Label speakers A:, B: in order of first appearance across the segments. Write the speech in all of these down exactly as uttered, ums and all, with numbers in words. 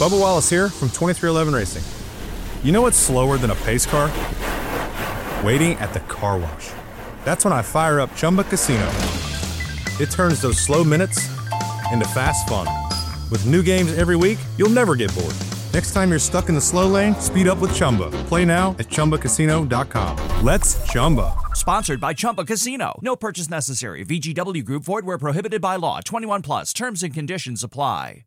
A: Bubba Wallace here from twenty-three eleven Racing. You know what's slower than a pace car? Waiting at the car wash. That's when I fire up Chumba Casino. It turns those slow minutes into fast fun. With new games every week, you'll never get bored. Next time you're stuck in the slow lane, speed up with Chumba. Play now at Chumba Casino dot com. Let's Chumba.
B: Sponsored by Chumba Casino. No purchase necessary. V G W Group. Void where prohibited by law. twenty-one plus. Terms and conditions apply.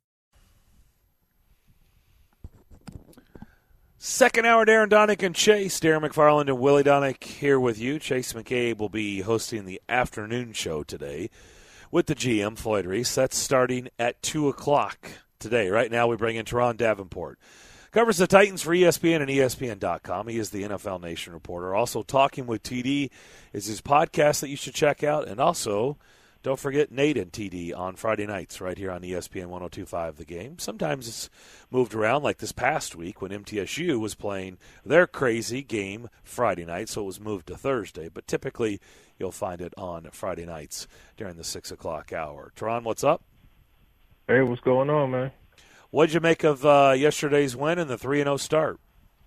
C: Second hour, Darren Donick and Chase. Darren McFarland and Willie Donick here with you. Chase McCabe will be hosting the afternoon show today with the G M, Floyd Reese. That's starting at two o'clock today. Right now we bring in Teron Davenport. Covers the Titans for E S P N and E S P N dot com. He is the N F L Nation reporter. Also, Talking with T D is his podcast that you should check out. And also, don't forget Nate and T D on Friday nights right here on E S P N one oh two point five The Game. Sometimes it's moved around, like this past week when M T S U was playing their crazy game Friday night, so it was moved to Thursday. But typically you'll find it on Friday nights during the six o'clock hour. Teron, what's up?
D: Hey, what's going on, man?
C: What'd you make of uh, yesterday's win and the three and oh start?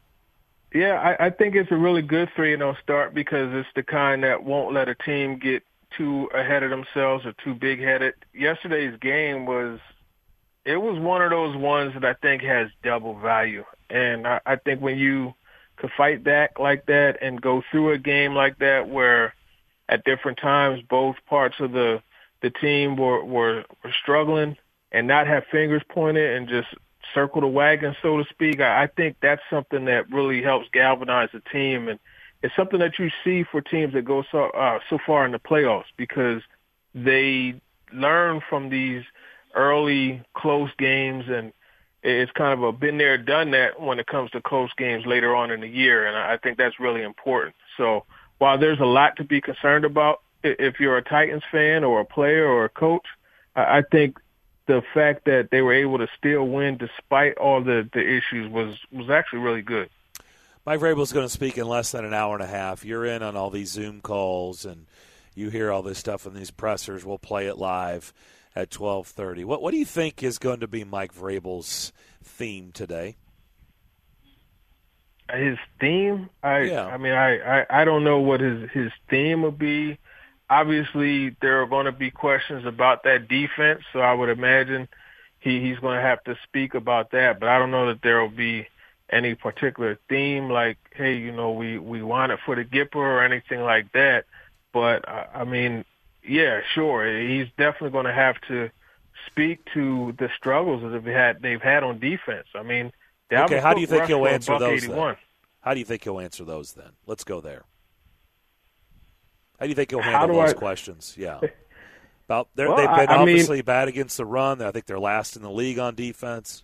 D: Yeah, I, I think it's a really good three and oh start because it's the kind that won't let a team get too ahead of themselves or too big-headed. Yesterday's game was – it was one of those ones that I think has double value. And I, I think when you could fight back like that and go through a game like that where at different times both parts of the, the team were, were, were struggling – and not have fingers pointed and just circle the wagon, so to speak, I, I think that's something that really helps galvanize the team. And it's something that you see for teams that go so, uh, so far in the playoffs because they learn from these early close games, and it's kind of a been there, done that when it comes to close games later on in the year, and I think that's really important. So while there's a lot to be concerned about, if you're a Titans fan or a player or a coach, I think – the fact that they were able to still win despite all the, the issues was, was actually really good.
C: Mike Vrabel is going to speak in less than an hour and a half. You're in on all these Zoom calls, and you hear all this stuff in these pressers. We'll play it live at twelve thirty. What what do you think is going to be Mike Vrabel's theme today?
D: His theme? I
C: yeah.
D: I mean, I, I, I don't know what his, his theme would be. Obviously, there are going to be questions about that defense, so I would imagine he, he's going to have to speak about that. But I don't know that there will be any particular theme like, hey, you know, we, we want it for the Gipper or anything like that. But, uh, I mean, yeah, sure, he's definitely going to have to speak to the struggles that they've had, they've had on defense. I mean,
C: okay, how do you think he'll answer those
D: then?
C: How do you think he'll answer those then? Let's go there. How do you think he'll handle those I, questions? Yeah. About well, They've been I, I obviously mean, bad against the run. I think they're last in the league on defense.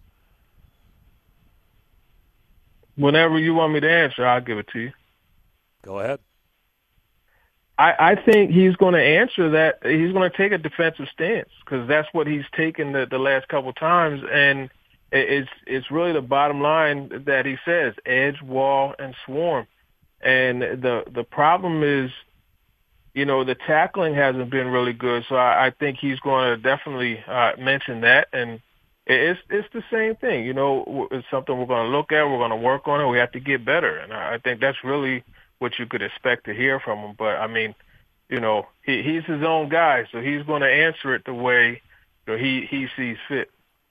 D: Whenever you want me to answer, I'll give it to you.
C: Go ahead.
D: I, I think he's going to answer that. He's going to take a defensive stance because that's what he's taken the, the last couple of times. And it's, it's really the bottom line that he says, edge, wall, and swarm. And the, the problem is, you know, the tackling hasn't been really good, so I, I think he's going to definitely uh, mention that. And it's it's the same thing. You know, it's something we're going to look at. We're going to work on it. We have to get better. And I think that's really what you could expect to hear from him. But, I mean, you know, he, he's his own guy, so he's going to answer it the way you know, he, he sees fit.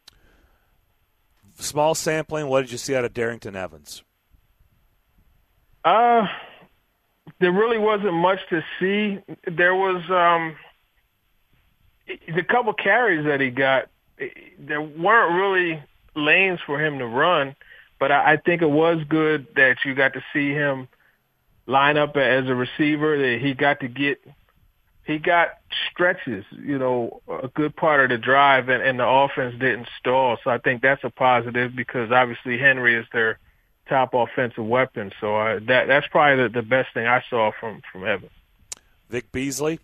C: Small sampling, what did you see out of Darrington Evans?
D: Uh – There really wasn't much to see. There was um, the couple carries that he got. There weren't really lanes for him to run, but I, I think it was good that you got to see him line up as a receiver. That he got to get, he got stretches. You know, a good part of the drive, and, and the offense didn't stall. So I think that's a positive because obviously Henry is their top offensive weapon. So uh, that that's probably the, the best thing I saw from, from Evans.
C: Vic Beasley?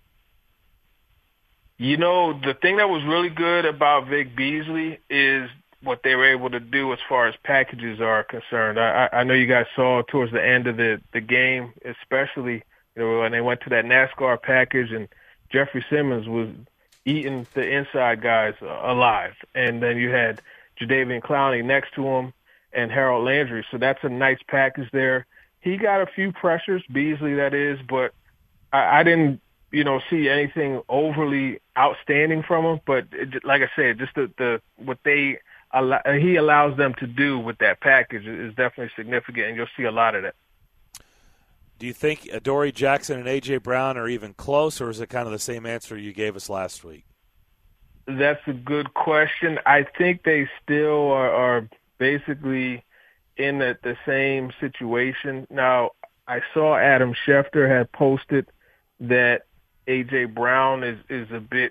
D: You know, the thing that was really good about Vic Beasley is what they were able to do as far as packages are concerned. I, I know you guys saw towards the end of the, the game, especially you know, when they went to that NASCAR package and Jeffrey Simmons was eating the inside guys alive. And then you had Jadeveon Clowney next to him, and Harold Landry. So that's a nice package there. He got a few pressures, Beasley that is, but I, I didn't, you know, see anything overly outstanding from him. But it, like I said, just the, the what they allow, he allows them to do with that package is definitely significant, and you'll see a lot of that.
C: Do you think Adoree Jackson and A J. Brown are even close, or is it kind of the same answer you gave us last week?
D: That's a good question. I think they still are, are basically in the, the same situation. Now, I saw Adam Schefter had posted that A J. Brown is, is a bit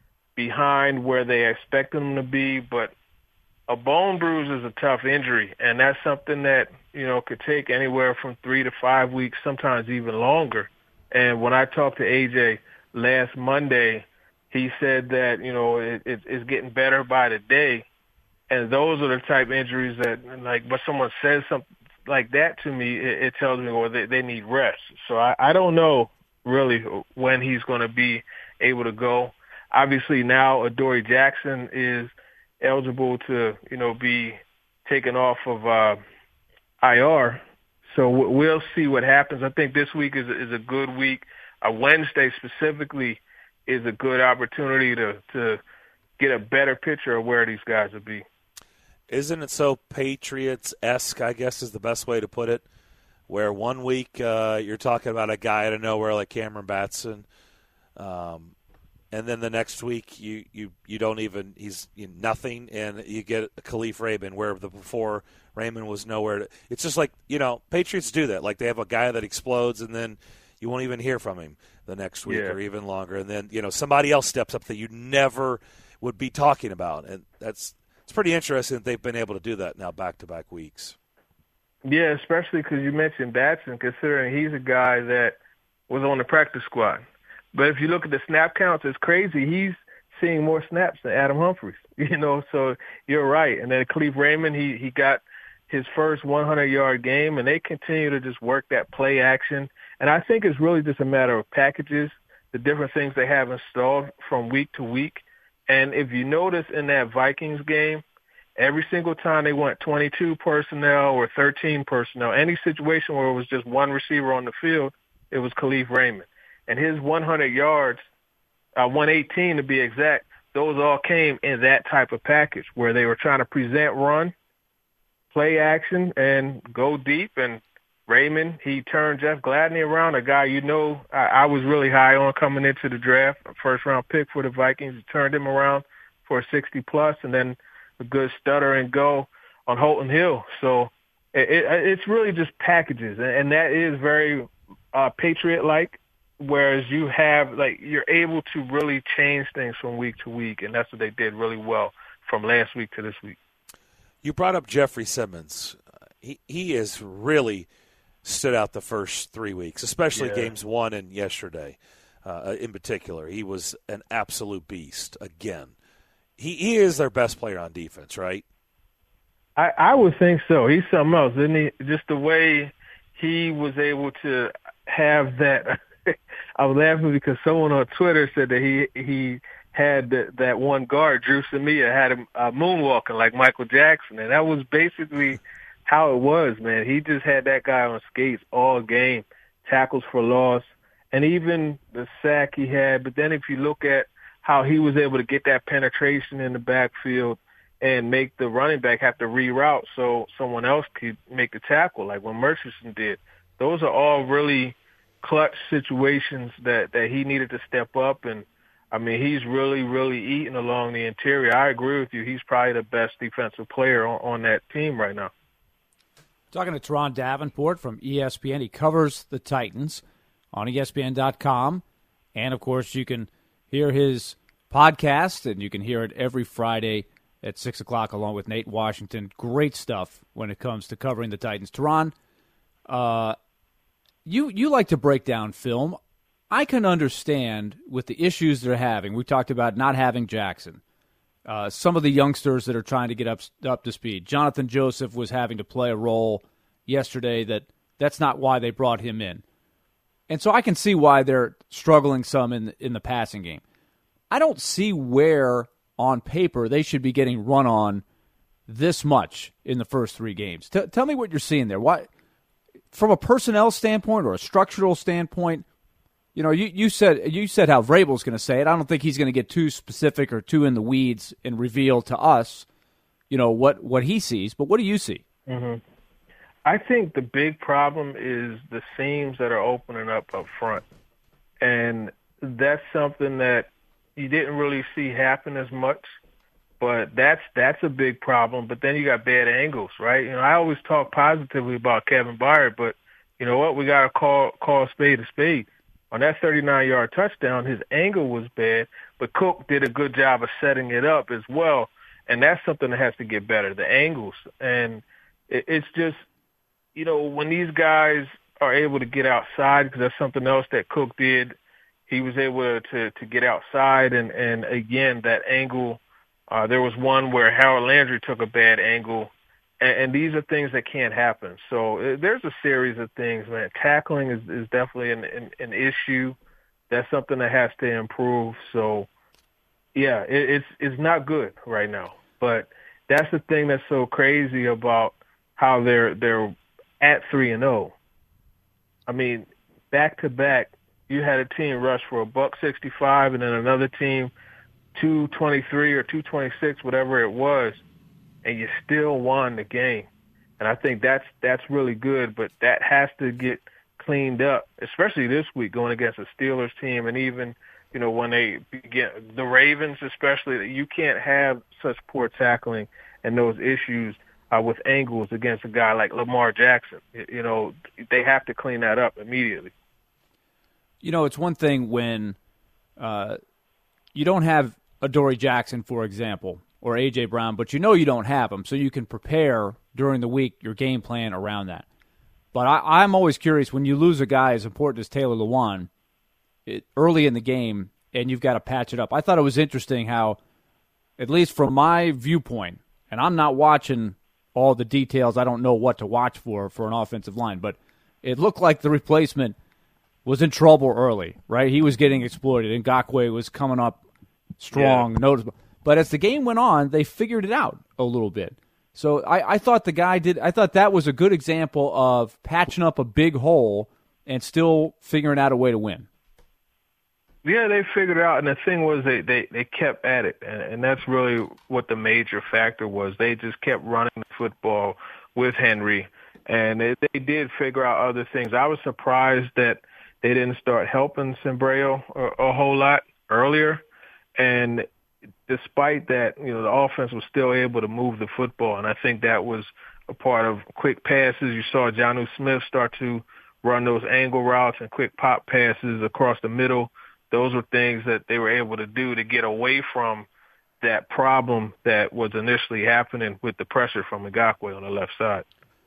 D: behind where they expected him to be, but a bone bruise is a tough injury, and that's something that, you know, could take anywhere from three to five weeks, sometimes even longer. And when I talked to A J last Monday, he said that, you know, it, it, it's getting better by the day. And those are the type of injuries that, like, when someone says something like that to me, it, it tells me, well, they, they need rest. So I, I don't know really when he's going to be able to go. Obviously now Adoree Jackson is eligible to, you know, be taken off of uh, I R. So we'll see what happens. I think this week is, is a good week. A Wednesday specifically is a good opportunity to, to get a better picture of where these guys will be.
C: Isn't it so Patriots-esque, I guess is the best way to put it, where one week uh, you're talking about a guy out of nowhere like Cameron Batson, um, and then the next week you, you, you don't even – he's you know, nothing, and you get Khalif Raymond where the before Raymond was nowhere. To, it's just like, you know, Patriots do that. Like they have a guy that explodes, and then you won't even hear from him the next week
D: yeah.
C: or even longer. And then, you know, somebody else steps up that you never would be talking about. And that's it's pretty interesting that they've been able to do that now back-to-back weeks.
D: Yeah, especially because you mentioned Batson, considering he's a guy that was on the practice squad. But if you look at the snap counts, it's crazy. He's seeing more snaps than Adam Humphries, you know, so you're right. And then Khalif Raymond, he, he got his first hundred-yard game, and they continue to just work that play action. And I think it's really just a matter of packages, the different things they have installed from week to week. And if you notice in that Vikings game, every single time they went twenty-two personnel or thirteen personnel, any situation where it was just one receiver on the field, it was Khalif Raymond. And his hundred yards, uh, one eighteen to be exact, those all came in that type of package where they were trying to present run, play action, and go deep. And Raymond, he turned Jeff Gladney around, a guy you know I, I was really high on coming into the draft, a first-round pick for the Vikings. He turned him around for a sixty-plus, and then a good stutter and go on Holton Hill. So it, it, it's really just packages, and, and that is very uh, Patriot-like, whereas you have, like, you're able to really change things from week to week, and that's what they did really well from last week to this week.
C: You brought up Jeffrey Simmons. He he is really – stood out the first three weeks, especially
D: yeah.
C: games one and yesterday uh, in particular. He was an absolute beast again. He he is their best player on defense, right?
D: I, I would think so. He's something else, isn't he? Just the way he was able to have that. I was laughing because someone on Twitter said that he he had the, that one guard, Drew Samia, had him uh, moonwalking like Michael Jackson, and that was basically – how it was, man. He just had that guy on skates all game, tackles for loss, and even the sack he had. But then if you look at how he was able to get that penetration in the backfield and make the running back have to reroute so someone else could make the tackle, like when Murchison did, those are all really clutch situations that, that he needed to step up. And, I mean, he's really, really eating along the interior. I agree with you. He's probably the best defensive player on, on that team right now.
E: Talking to Teron Davenport from E S P N. He covers the Titans on E S P N dot com. And, of course, you can hear his podcast, and you can hear it every Friday at six o'clock along with Nate Washington. Great stuff when it comes to covering the Titans. Teron, uh, you, you like to break down film. I can understand with the issues they're having. We talked about not having Jackson. Uh, some of the youngsters that are trying to get up up to speed. Jonathan Joseph was having to play a role yesterday that that's not why they brought him in. And so I can see why they're struggling some in in the passing game. I don't see where on paper they should be getting run on this much in the first three games. T- tell me what you're seeing there. Why, from a personnel standpoint or a structural standpoint, you know, you, you said you said how Vrabel's going to say it. I don't think he's going to get too specific or too in the weeds and reveal to us, you know, what, what he sees. But what do you see?
D: Mm-hmm. I think the big problem is the seams that are opening up up front. And that's something that you didn't really see happen as much. But that's that's a big problem. But then you got bad angles, right? You know, I always talk positively about Kevin Byard, but you know what? We got to call call a spade a spade. On that thirty-nine-yard touchdown, his angle was bad, but Cook did a good job of setting it up as well. And that's something that has to get better, the angles. And it, it's just, you know, when these guys are able to get outside, because that's something else that Cook did, he was able to, to get outside. And, and again, that angle, uh, there was one where Harold Landry took a bad angle. And, and these are things that can't happen. So uh, there's a series of things, man. Tackling is, is definitely an, an, an issue. That's something that has to improve. So, yeah, it, it's it's not good right now. But that's the thing that's so crazy about how they're they're at three and zero. I mean, back to back, you had a team rush for a buck sixty five, and then another team two twenty three or two twenty six, whatever it was, and you still won the game. And I think that's that's really good, but that has to get cleaned up, especially this week going against a Steelers team, and even, you know, when they get the Ravens, especially, that you can't have such poor tackling and those issues uh, with angles against a guy like Lamar Jackson. You know, they have to clean that up immediately.
E: You know, it's one thing when uh, you don't have Adoree Jackson, for example, or A J. Brown, but you know you don't have them, so you can prepare during the week your game plan around that. But I, I'm always curious, when you lose a guy as important as Taylor Lewan it, early in the game and you've got to patch it up. I thought it was interesting how, at least from my viewpoint, and I'm not watching all the details, I don't know what to watch for for an offensive line, but it looked like the replacement was in trouble early, right? He was getting exploited. Ngakoue was coming up strong, yeah. noticeable. But as the game went on, they figured it out a little bit. So I, I thought the guy did. I thought that was a good example of patching up a big hole and still figuring out a way to win.
D: Yeah, they figured it out, and the thing was they, they, they kept at it, and, and that's really what the major factor was. They just kept running the football with Henry, and they, they did figure out other things. I was surprised that they didn't start helping Sombrero a, a whole lot earlier, and despite that, you know, the offense was still able to move the football, and I think that was a part of quick passes. You saw Jonnu Smith start to run those angle routes and quick pop passes across the middle. Those were things that they were able to do to get away from that problem that was initially happening with the pressure from Ngakoue on the left side.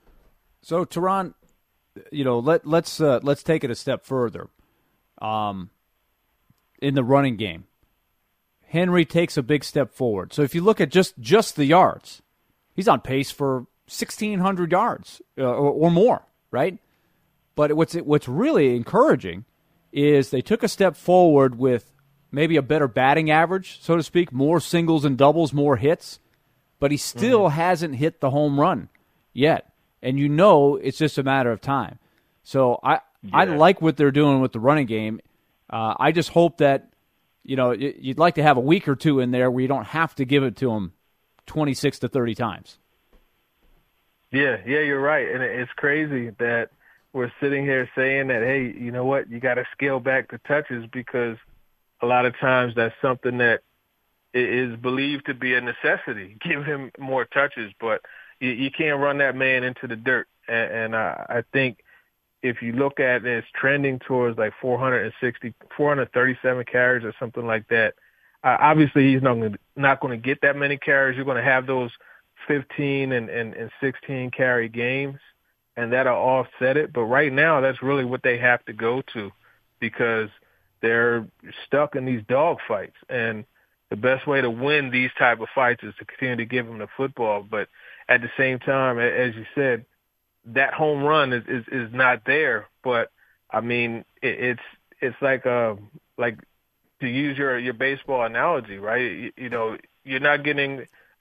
E: So, Teron, you know, let, let's uh, let's take it a step further. Um, in the running game, Henry takes a big step forward. So if you look at just, just the yards, he's on pace for sixteen hundred yards uh, or, or more, right? But what's what's really encouraging is they took a step forward with maybe a better batting average, so to speak, more singles and doubles, more hits, but he still mm-hmm. hasn't hit the home run yet. And you know it's just a matter of time. So I, yeah. I like what they're doing with the running game. Uh, I just hope that, you know, you'd like to have a week or two in there where you don't have to give it to them twenty-six to thirty times.
D: Yeah, yeah, you're right. And it's crazy that we're sitting here saying that, hey, you know what, you got to scale back the touches, because a lot of times that's something that is believed to be a necessity. Give him more touches, but you, you can't run that man into the dirt. And, and I, I think if you look at it, it's trending towards like four hundred sixty, four hundred thirty-seven carries or something like that. Uh, obviously, he's not gonna, not going to get that many carries. You're going to have those fifteen and, and, and sixteen carry games, and that'll offset it. But right now, that's really what they have to go to, because they're stuck in these dog fights. And the best way to win these type of fights is to continue to give them the football. But at the same time, as you said, that home run is, is, is not there. But, I mean, it, it's it's like a, like to use your, your baseball analogy, right? You, you know, you're not getting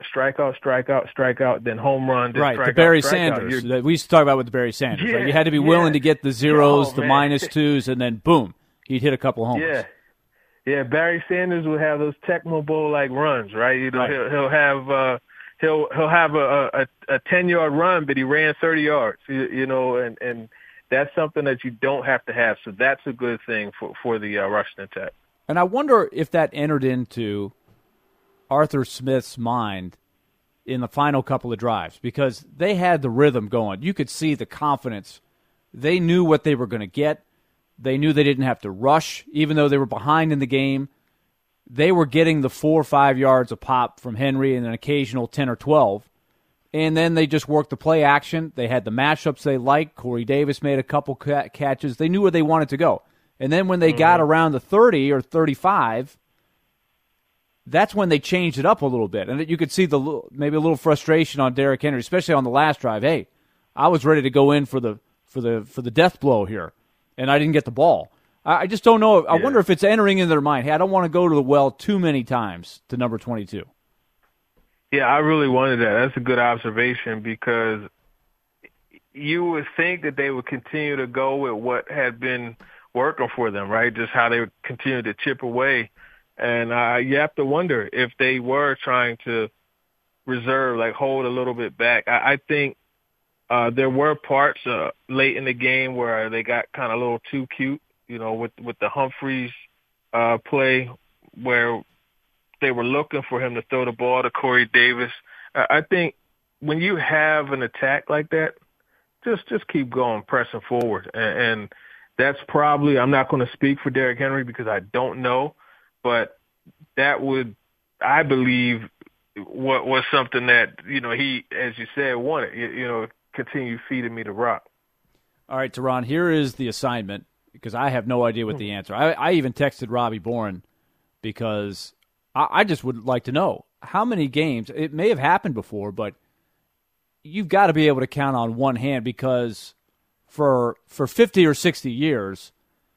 D: strikeout, strikeout, strikeout, then home run, then
E: right,
D: strikeout,
E: the Barry
D: strikeout.
E: Sanders.
D: You're,
E: that we used to talk about with the Barry Sanders.
D: yeah,
E: right? You had to be
D: yeah.
E: willing to get the zeros,
D: oh,
E: the
D: man.
E: minus twos, and then boom, he'd hit a couple homers.
D: Yeah. Yeah, Barry Sanders would have those Tecmo Bowl like runs, right? You know,
E: Right.
D: he'll he'll have uh, he'll he'll have a a, a ten yard run, but he ran thirty yards. You, you know, and and that's something that you don't have to have. So that's a good thing for for the uh, rushing attack.
E: And I wonder if that entered into Arthur Smith's mind in the final couple of drives, because they had the rhythm going. You could see the confidence. They knew what they were going to get. They knew they didn't have to rush, even though they were behind in the game. They were getting the four or five yards a pop from Henry and an occasional ten or twelve. And then they just worked the play action. They had the matchups they liked. Corey Davis made a couple ca- catches. They knew where they wanted to go. And then when they mm-hmm. got around the thirty or thirty-five, that's when they changed it up a little bit. And you could see the maybe a little frustration on Derrick Henry, especially on the last drive. Hey, I was ready to go in for the for the for the death blow here, and I didn't get the ball. I, I just don't know. I yeah. wonder if it's entering into their mind. Hey, I don't want to go to the well too many times to number twenty-two.
D: Yeah, I really wanted that. That's a good observation, because you would think that they would continue to go with what had been working for them, right? Just how they would continue to chip away. And uh, you have to wonder if they were trying to reserve, like hold a little bit back. I, I think uh, there were parts uh, late in the game where they got kind of a little too cute, you know, with, with the Humphreys uh, play, where they were looking for him to throw the ball to Corey Davis. I, I think when you have an attack like that, just just keep going, pressing forward. And, and that's probably, I'm not going to speak for Derrick Henry because I don't know, but that would, I believe, what was something that, you know, he, as you said, wanted, you, you know, continue feeding me the rock.
E: All right, Teron, here is the assignment, because I have no idea what the answer. I, I even texted Robbie Bourne because I, I just would like to know how many games, it may have happened before, but you've got to be able to count on one hand, because for for fifty or sixty years,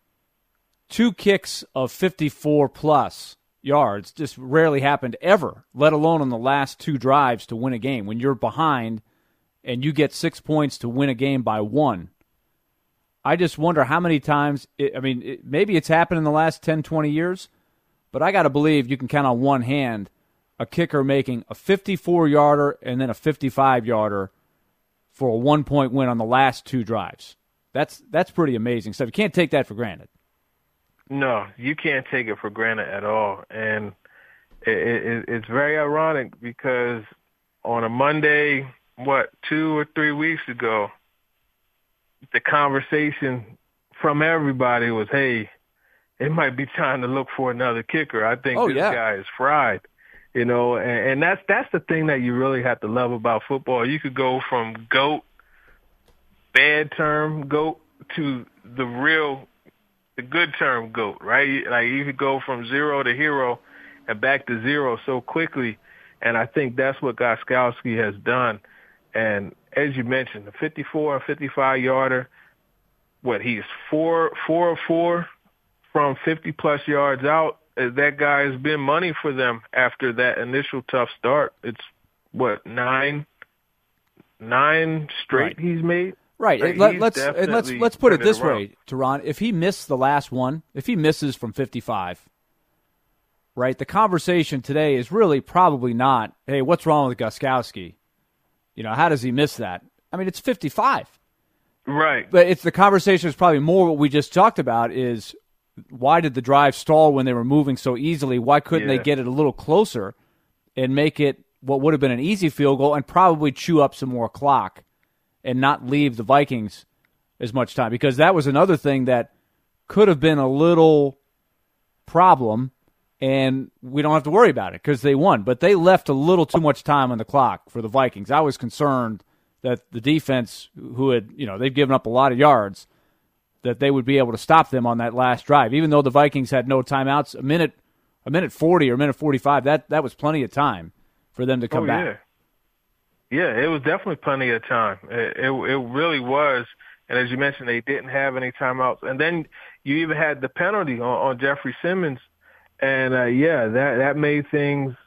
E: two kicks of fifty-four plus yards just rarely happened ever, let alone on the last two drives to win a game. When you're behind and you get six points to win a game by one, I just wonder how many times, it, I mean, it, maybe it's happened in the last ten, twenty years, but I got to believe you can count on one hand a kicker making a fifty-four-yarder and then a fifty-five-yarder for a one-point win on the last two drives. That's that's pretty amazing stuff. You can't take that for granted.
D: No, you can't take it for granted at all. And it, it, it's very ironic because on a Monday, what, two or three weeks ago, the conversation from everybody was, hey, it might be time to look for another kicker. I think
E: oh,
D: this
E: yeah.
D: guy is fried. You know, and, and that's that's the thing that you really have to love about football. You could go from GOAT, bad term GOAT, to the real, the good term GOAT, right? Like you could go from zero to hero and back to zero so quickly. And I think that's what Gostkowski has done. And as you mentioned, the fifty-four and fifty-five-yarder, what, he's four, four or four from fifty-plus yards out. That guy has been money for them after that initial tough start. It's, what, nine nine straight
E: right.
D: he's made?
E: Right.
D: Like,
E: Let, let's and let's let's put it this way, Teron. If he missed the last one, if he misses from fifty-five, right, the conversation today is really probably not, hey, what's wrong with Gostkowski? You know, how does he miss that? I mean, it's fifty-five.
D: Right.
E: But it's the conversation is probably more what we just talked about is, why did the drive stall when they were moving so easily? Why couldn't
D: yeah.
E: they get it a little closer and make it what would have been an easy field goal and probably chew up some more clock and not leave the Vikings as much time? Because that was another thing that could have been a little problem, and we don't have to worry about it because they won. But they left a little too much time on the clock for the Vikings. I was concerned that the defense, who had, you know, they've given up a lot of yards, that they would be able to stop them on that last drive. Even though the Vikings had no timeouts, a minute a minute forty or a minute forty-five, that, that was plenty of time for them to come
D: oh,
E: back.
D: Yeah. yeah, it was definitely plenty of time. It, it, it really was. And as you mentioned, they didn't have any timeouts. And then you even had the penalty on, on Jeffrey Simmons. And, uh, yeah, that, that made things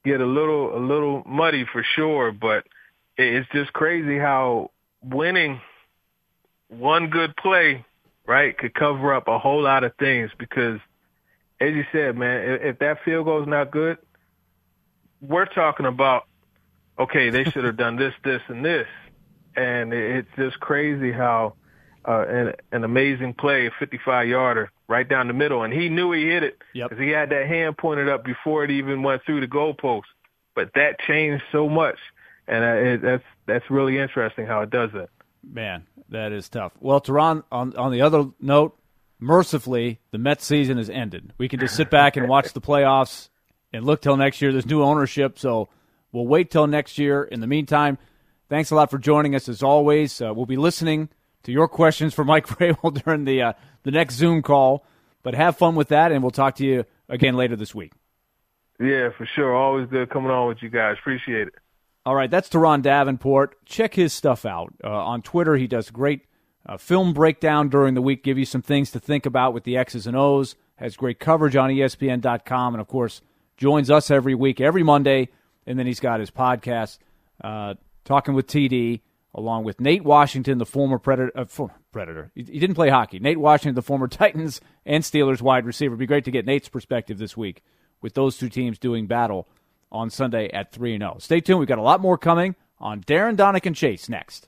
D: get a little a little muddy for sure. But it's just crazy how winning one good play, right, could cover up a whole lot of things. Because, as you said, man, if that field goal is not good, we're talking about, okay, they should have done this, this, and this. And it's just crazy how uh, an, an amazing play, a fifty-five yarder, right down the middle. And he knew he hit it because
E: yep.
D: he had that hand pointed up before it even went through the goalpost. But that changed so much. And uh, it, that's that's really interesting how it does that.
E: Man, that is tough. Well, Teron, on, on the other note, mercifully, the Mets season has ended. We can just sit back and watch the playoffs and look till next year. There's new ownership, so we'll wait till next year. In the meantime, thanks a lot for joining us as always. Uh, we'll be listening to your questions for Mike Vrabel during the uh, the next Zoom call. But have fun with that, and we'll talk to you again later this week.
D: Yeah, for sure. Always good coming on with you guys. Appreciate it.
E: All right, that's Teron Davenport. Check his stuff out. Uh, on Twitter, he does great uh, film breakdown during the week, give you some things to think about with the X's and O's, has great coverage on E S P N dot com, and, of course, joins us every week, every Monday, and then he's got his podcast, uh, Talking with T D, along with Nate Washington, the former Predator. Uh, former Predator. He, he didn't play hockey. Nate Washington, the former Titans and Steelers wide receiver. It'd be great to get Nate's perspective this week with those two teams doing battle on Sunday at three and oh. Stay tuned. We've got a lot more coming on Darren, Donick, and Chase next.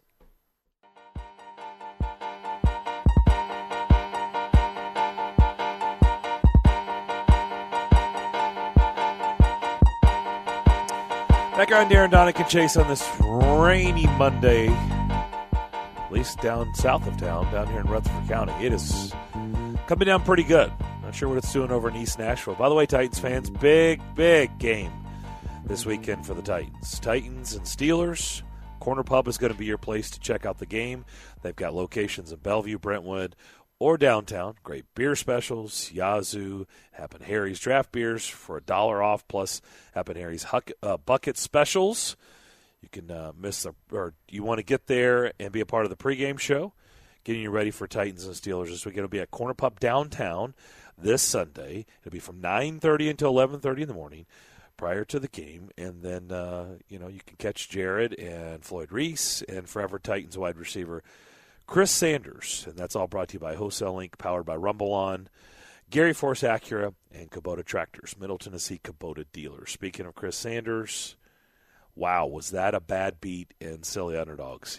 C: Back on Darren, Donick, and Chase on this rainy Monday, at least down south of town, down here in Rutherford County. It is coming down pretty good. Not sure what it's doing over in East Nashville. By the way, Titans fans, big, big game this weekend for the Titans. Titans and Steelers. Corner Pub is going to be your place to check out the game. They've got locations in Bellevue, Brentwood, or downtown. Great beer specials, Yazoo, Happen Harry's draft beers for a dollar off, plus Happen Harry's Huck, uh, bucket specials. You can uh, miss the, or you want to get there and be a part of the pregame show, getting you ready for Titans and Steelers this week. It'll be at Corner Pub downtown this Sunday. It'll be from nine thirty until eleven thirty in the morning, prior to the game, and then uh, you know you can catch Jared and Floyd Reese and forever Titans wide receiver Chris Sanders, and that's all brought to you by Wholesale Incorporated, powered by Rumble On, Gary Force Acura, and Kubota Tractors, Middle Tennessee Kubota dealers. Speaking of Chris Sanders, wow, was that a bad beat in Silly Underdogs?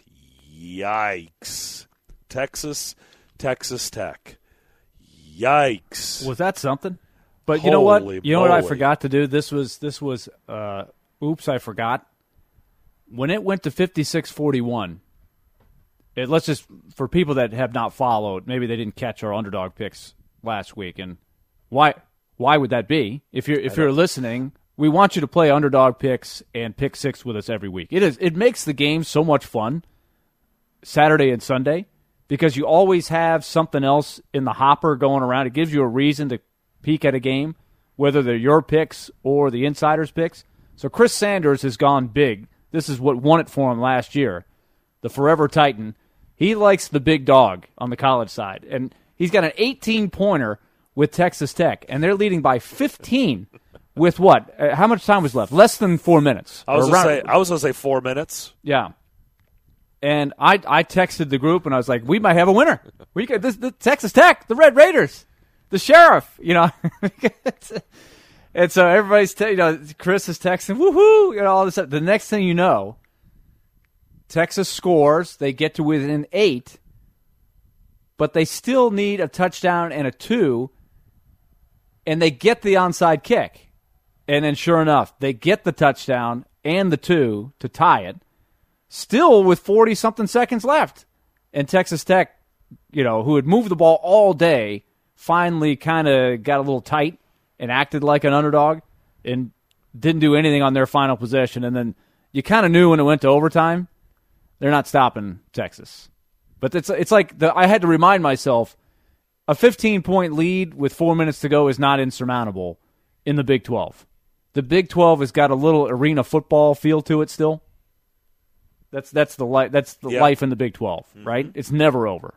C: Yikes! Texas, Texas Tech. Yikes!
E: Was that something? But you know what?
C: Holy
E: You know what I
C: moly.
E: forgot to do? This was this was uh, oops, I forgot. When it went to fifty-six forty-one, it, let's just for people that have not followed, maybe they didn't catch our underdog picks last week, and why why would that be? If you're if you're listening, we want you to play underdog picks and pick six with us every week. It is it makes the game so much fun, Saturday and Sunday, because you always have something else in the hopper going around. It gives you a reason to peek at a game, whether they're your picks or the insiders' picks. So Chris Sanders has gone big. This is what won it for him last year, the forever Titan. He likes the big dog on the college side, and he's got an eighteen-pointer with Texas Tech, and they're leading by fifteen with what? Uh, how much time was left? Less than four minutes.
C: I was
E: Or
C: going
E: around-
C: to say I was going to say four minutes.
E: Yeah. And I I texted the group, and I was like, we might have a winner. We could, this, the Texas Tech, the Red Raiders, the Sheriff, you know. And so everybody's, te- you know, Chris is texting, woohoo, you know, all this stuff. The next thing you know, Texas scores. They get to within eight, but they still need a touchdown and a two, and they get the onside kick. And then sure enough, they get the touchdown and the two to tie it, still with forty-something seconds left. And Texas Tech, you know, who had moved the ball all day, finally kind of got a little tight and acted like an underdog and didn't do anything on their final possession. And then you kind of knew when it went to overtime, they're not stopping Texas. But it's it's like the, I had to remind myself, a fifteen-point lead with four minutes to go is not insurmountable in the Big twelve. The Big twelve has got a little arena football feel to it still. That's that's the li- that's the
C: Yeah.
E: life in the Big twelve,
C: Mm-hmm.
E: right? It's never over.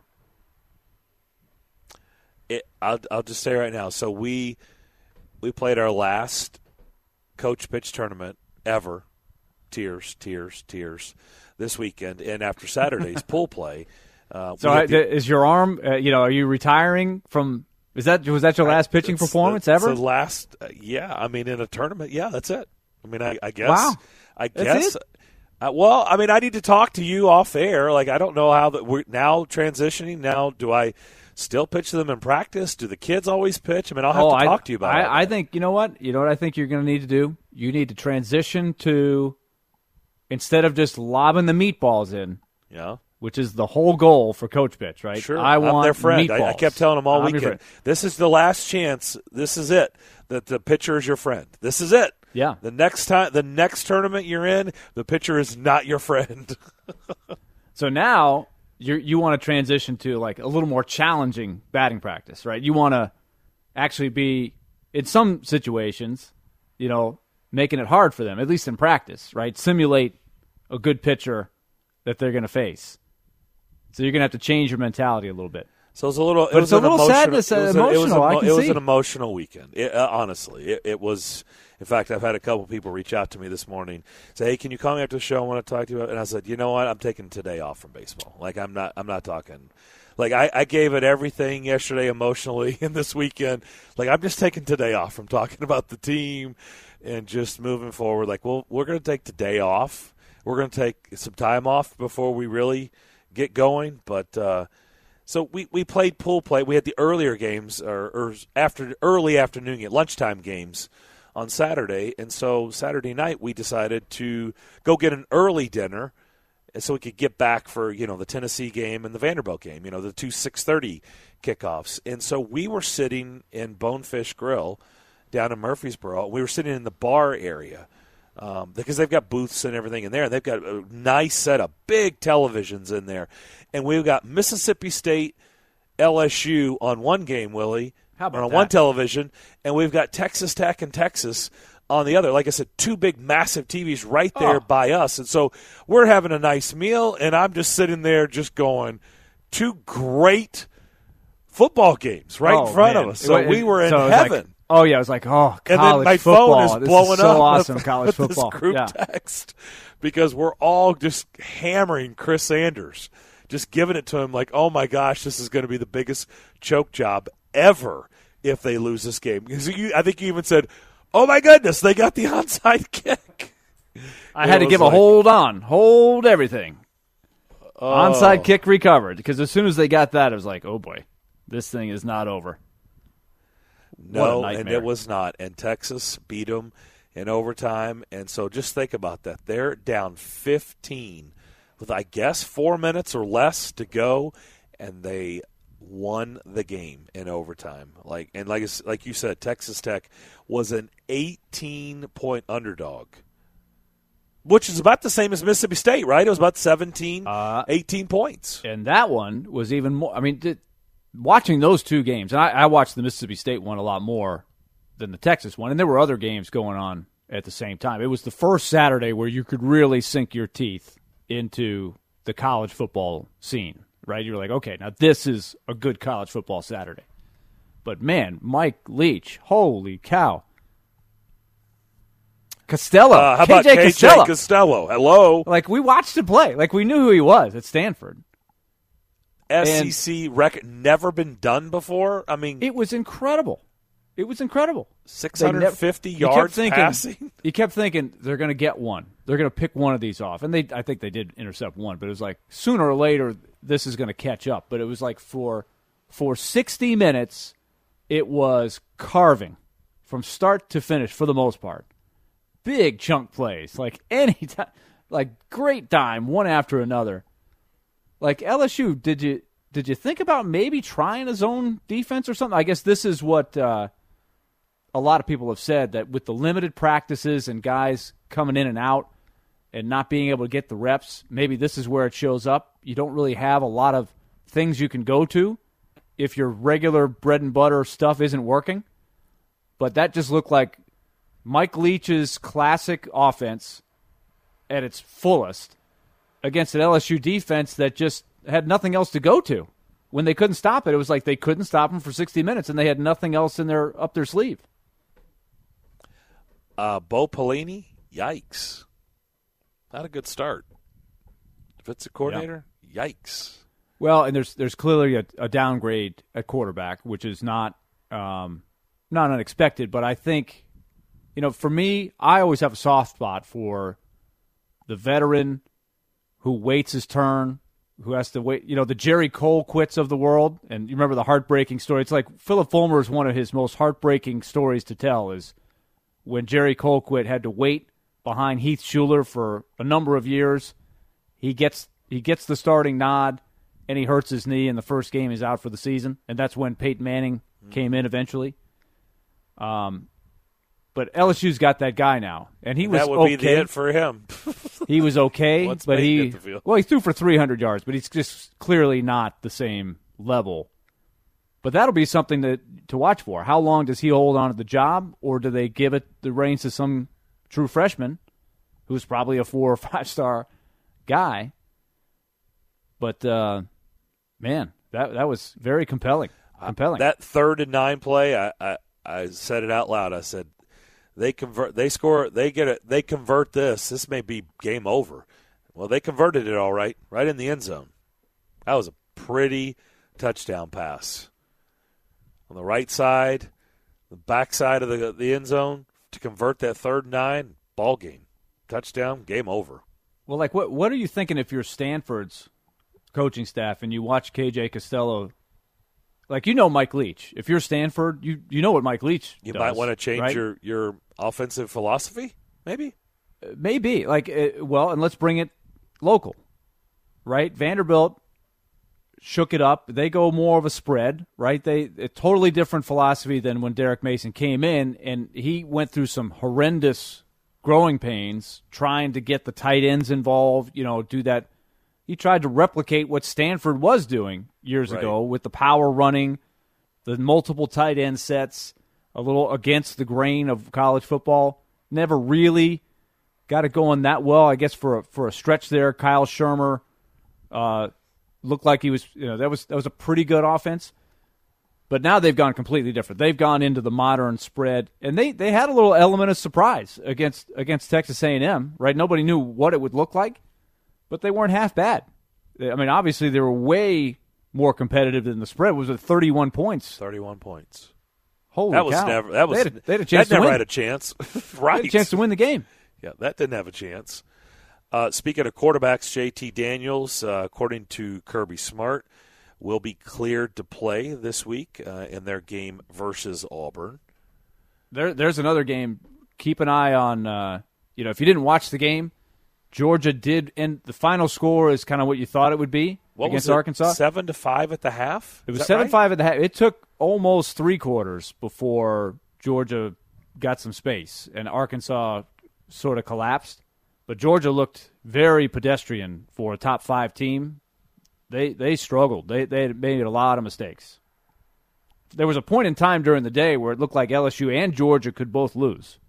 C: It, I'll, I'll just say right now. So we we played our last coach pitch tournament ever. Tears, tears, tears this weekend. And after Saturday's pool play. Uh,
E: so I, the, is your arm, uh, you know, are you retiring from – Is that was that your last pitching
C: it's
E: performance
C: the,
E: ever?
C: It's the last, uh, yeah. I mean, in a tournament, yeah, that's it. I mean, I, I guess.
E: Wow.
C: I
E: That's
C: guess.
E: it?
C: Uh, well, I mean, I need to talk to you off air. Like, I don't know how that we're now transitioning. Now, do I still pitch to them in practice? Do the kids always pitch? I mean, I'll have
E: oh,
C: to
E: I,
C: talk to you about it.
E: I, I think you know what you know what I think you're going to need to do. You need to transition to instead of just lobbing the meatballs in.
C: Yeah.
E: Which is the whole goal for Coach Pitch, right?
C: Sure,
E: I want
C: I'm their friend.
E: meatballs.
C: I, I kept telling them all
E: I'm your
C: weekend,
E: friend.
C: this is the last chance. This is it. That the pitcher is your friend. This is it.
E: Yeah.
C: The next time, the next tournament you're in, the pitcher is not your friend.
E: So now you you want to transition to like a little more challenging batting practice, right? You want to actually be in some situations, you know, making it hard for them, at least in practice, right? Simulate a good pitcher that they're going to face. So you're going to have to change your mentality a little bit.
C: So it was a little. It
E: but
C: was
E: it's a little
C: emotional,
E: sadness,
C: it was
E: emotional.
C: A, it was, a,
E: I can
C: it was
E: see.
C: an emotional weekend. It, uh, honestly, it, it was. In fact, I've had a couple people reach out to me this morning, say, "Hey, can you call me after the show? I want to talk to you." And I said, "You know what? I'm taking today off from baseball. Like I'm not. I'm not talking. Like I, I gave it everything yesterday emotionally, and this weekend, like I'm just taking today off from talking about the team and just moving forward. Like, well, we're going to take today off. We're going to take some time off before we really get going, but." Uh, So we, we played pool play. We had the earlier games or, or after early afternoon, lunchtime games on Saturday. And so Saturday night we decided to go get an early dinner so we could get back for, you know, the Tennessee game and the Vanderbilt game, you know, the two six thirty kickoffs. And so we were sitting in Bonefish Grill down in Murfreesboro. We were sitting in the bar area. Um, because they've got booths and everything in there. They've got a nice setup, big televisions in there. And we've got Mississippi State, L S U on one game, Willie,
E: How about
C: on
E: that?
C: one television, and we've got Texas Tech and Texas on the other. Like I said, two big, massive T Vs right there
E: Oh.
C: by us. And so we're having a nice meal, and I'm just sitting there just going, two great football games right
E: Oh,
C: in front
E: man.
C: of us. So
E: It-
C: we were in
E: so it was
C: heaven.
E: Like, oh, yeah, it was like, oh, college
C: And then my
E: football.
C: phone is
E: This
C: blowing
E: is so
C: up
E: awesome,
C: with,
E: college
C: with
E: football.
C: this group
E: yeah.
C: text because we're all just hammering Chris Sanders, just giving it to him like, oh, my gosh, this is going to be the biggest choke job ever if they lose this game. Because you, I think you even said, oh, my goodness, they got the onside kick.
E: I
C: It
E: had to
C: was
E: give
C: like-
E: a hold on, hold everything.
C: Oh.
E: Onside kick recovered because as soon as they got that, it was like, oh, boy, this thing is not over.
C: No,
E: What a
C: and
E: nightmare.
C: it was not. And Texas beat them in overtime. And so just think about that. They're down fifteen with, I guess, four minutes or less to go, and they won the game in overtime. Like and like it's- like you said, Texas Tech was an eighteen-point underdog, which is about the same as Mississippi State, right? It was about seventeen,
E: Uh,
C: eighteen points.
E: And that one was even more. I mean, th- watching those two games, and I, I watched the Mississippi State one a lot more than the Texas one, and there were other games going on at the same time. It was the first Saturday where you could really sink your teeth into the college football scene, right? You were like, okay, now this is a good college football Saturday. But, man, Mike Leach, holy cow. Costello,
C: Uh, how
E: K
C: about
E: J
C: K J
E: Costello.
C: Costello? Hello.
E: Like, we watched him play. Like, we knew who he was at Stanford.
C: S E C record never been done before. I mean,
E: It was incredible. It was incredible.
C: six hundred fifty
E: They nev-
C: yards
E: you kept thinking,
C: passing.
E: You kept thinking they're going to get one. They're going to pick one of these off, and they. I think they did intercept one, but it was like sooner or later this is going to catch up. But it was like for for sixty minutes, it was carving from start to finish for the most part. Big chunk plays, like any time, like great dime, one after another. Like L S U, did you did you think about maybe trying a zone defense or something? I guess this is what uh, a lot of people have said, that with the limited practices and guys coming in and out and not being able to get the reps, maybe this is where it shows up. You don't really have a lot of things you can go to if your regular bread and butter stuff isn't working. But that just looked like Mike Leach's classic offense at its fullest against an L S U defense that just had nothing else to go to. When they couldn't stop it, it was like they couldn't stop him for sixty minutes, and they had nothing else in their up their sleeve.
C: Uh, Bo Pelini, yikes. Not a good start. If it's a coordinator, yeah. Yikes.
E: Well, and there's there's clearly a, a downgrade at quarterback, which is not um, not unexpected. But I think, you know, for me, I always have a soft spot for the veteran who waits his turn, who has to wait. You know, the Jerry Colquitts of the world. And you remember the heartbreaking story. It's like Philip Fulmer is one of his most heartbreaking stories to tell is when Jerry Colquitt had to wait behind Heath Schuler for a number of years. He gets he gets the starting nod, and he hurts his knee in the first game. He's out for the season, and that's when Peyton Manning mm. came in eventually. Um, but L S U's got that guy now, and he was
C: that would
E: okay.
C: be the it for him.
E: He was okay,
C: Once
E: but
C: Peyton
E: he
C: hit the field.
E: well he threw for three hundred yards, but he's just clearly not the same level. But that'll be something that to watch for. How long does he hold on to the job, or do they give it the reins to some true freshman who's probably a four or five star guy? But uh, man, that that was very compelling. Compelling.
C: Uh, that third and nine play, I, I I said it out loud. I said they convert, they score, they get it, they convert this. This may be game over. Well, they converted it all right, right in the end zone. That was a pretty touchdown pass on the right side, the back side of the the end zone to convert that third and nine. Ball game, touchdown, game over.
E: Well, like what what are you thinking if you're Stanford's coaching staff and you watch K J Costello? Like, you know Mike Leach. If you're Stanford, you you know what Mike Leach
C: You
E: does,
C: might want to change
E: right?
C: your, your offensive philosophy, maybe?
E: Uh, maybe. Like, uh, well, and let's bring it local, right? Vanderbilt shook it up. They go more of a spread, right? They a totally different philosophy than when Derek Mason came in, and he went through some horrendous growing pains trying to get the tight ends involved, you know, do that. He tried to replicate what Stanford was doing years
C: right.
E: ago with the power running, the multiple tight end sets, a little against the grain of college football. Never really got it going that well. I guess for a, for a stretch there, Kyle Shermer uh, looked like he was. You know, that was that was a pretty good offense. But now they've gone completely different. They've gone into the modern spread, and they, they had a little element of surprise against against Texas A and M. Right, nobody knew what it would look like. But they weren't half bad. I mean, obviously, they were way more competitive than the spread. It was at thirty-one points.
C: thirty-one points.
E: Holy
C: that was
E: cow.
C: never. That was.
E: They had a, they had a chance
C: that
E: to
C: never
E: win.
C: had a chance. Right.
E: They had a chance to win the game.
C: Yeah, that didn't have a chance. Uh, speaking of quarterbacks, J T Daniels, uh, according to Kirby Smart, will be cleared to play this week uh, in their game versus Auburn.
E: There, there's another game. Keep an eye on. Uh, you know, if you didn't watch the game. Georgia did, and the final score is kind of what you thought it would be
C: what
E: against
C: was it,
E: Arkansas.
C: Seven to five at the half.
E: It was
C: is
E: seven
C: right?
E: five at the half. It took almost three quarters before Georgia got some space, and Arkansas sort of collapsed. But Georgia looked very pedestrian for a top five team. They they struggled. They they made a lot of mistakes. There was a point in time during the day where it looked like L S U and Georgia could both lose.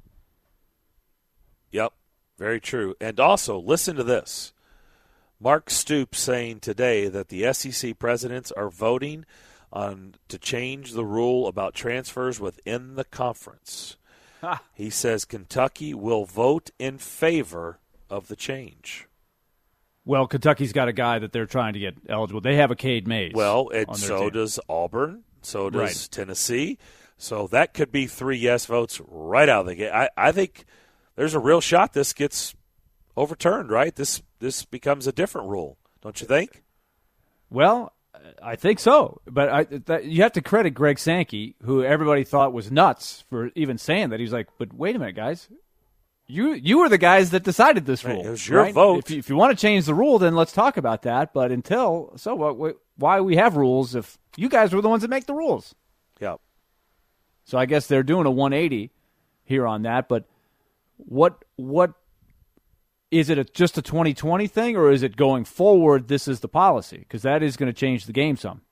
C: Yep. Very true. And also, listen to this. Mark Stoops saying today that the S E C presidents are voting on to change the rule about transfers within the conference.
E: Ha.
C: He says Kentucky will vote in favor of the change.
E: Well, Kentucky's got a guy that they're trying to get eligible. They have a Cade Mays.
C: Well, and
E: on their
C: so
E: team.
C: does Auburn. So does
E: Right.
C: Tennessee. So that could be three yes votes right out of the gate. I, I think there's a real shot this gets overturned, right? This this becomes a different rule, don't you think?
E: Well, I think so. But I, that, you have to credit Greg Sankey, who everybody thought was nuts for even saying that. He's like, but wait a minute, guys. You you were the guys that decided this
C: Right,
E: rule.
C: it was your
E: right?
C: vote.
E: If you, if you want to change the rule, then let's talk about that. But until, so what? Why we have rules if you guys were the ones that make the rules?
C: Yeah.
E: So I guess they're doing a one eighty here on that. But what what is it? A, just a twenty twenty thing, or is it going forward? This is the policy, because that is going to change the game some.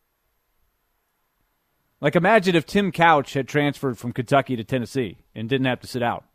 E: Like, imagine if Tim Couch had transferred from Kentucky to Tennessee and didn't have to sit out.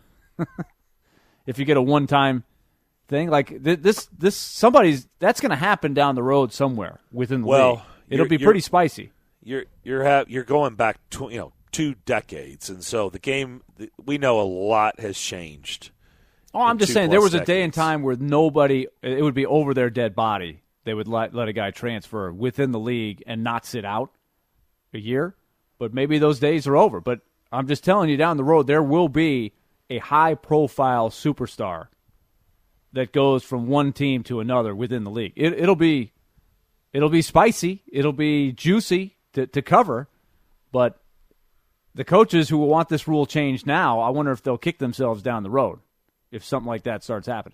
E: If you get a one-time thing like th- this, this somebody's that's going to happen down the road somewhere within the
C: Well,
E: league. It'll
C: you're-
E: be pretty
C: you're-
E: spicy.
C: You're you're ha- you're going back to, you know two decades, and so the game, we know a lot has changed.
E: Oh, I'm just saying there was a day and
C: decades.
E: time where nobody, it would be over their dead body. They would let, let a guy transfer within the league and not sit out a year. But maybe those days are over. But I'm just telling you, down the road, there will be a high-profile superstar that goes from one team to another within the league. It, it'll be it'll be spicy. It'll be juicy to, to cover. But the coaches who will want this rule changed now, I wonder if they'll kick themselves down the road if something like that starts happening.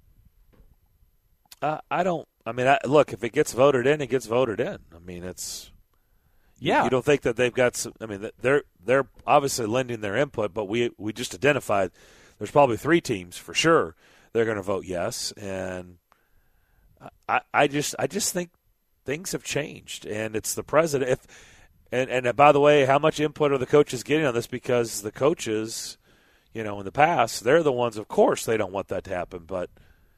C: Uh, I don't. I mean, I, look, if it gets voted in, it gets voted in. I mean, it's
E: yeah.
C: You don't think that they've got some? I mean, they're they're obviously lending their input, but we we just identified there's probably three teams for sure they're going to vote yes, and I I just I just think things have changed, and it's the president. If and and by the way, how much input are the coaches getting on this? Because the coaches, you know, in the past, they're the ones. Of course, they don't want that to happen, but.